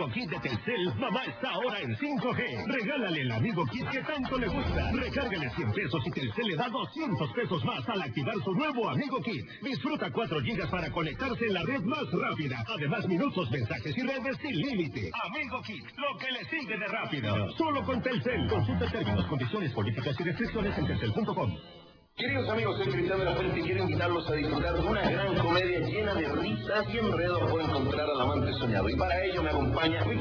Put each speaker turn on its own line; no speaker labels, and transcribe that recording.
Amigo Kit de Telcel, mamá está ahora en 5G. Regálale el Amigo Kit que tanto le gusta. Recárgale 100 pesos y Telcel le da 200 pesos más al activar su nuevo Amigo Kit. Disfruta 4 gigas para conectarse en la red más rápida. Además, minutos, mensajes y redes sin límite. Amigo Kit, lo que le sigue de rápido. Solo con Telcel. Consulta términos, condiciones, políticas y restricciones en telcel.com.
Queridos amigos, soy Cristian de la Fuente y quiero invitarlos a disfrutar de una gran comedia llena de risas y enredos por encontrar al amante soñado. Y para ello me acompaña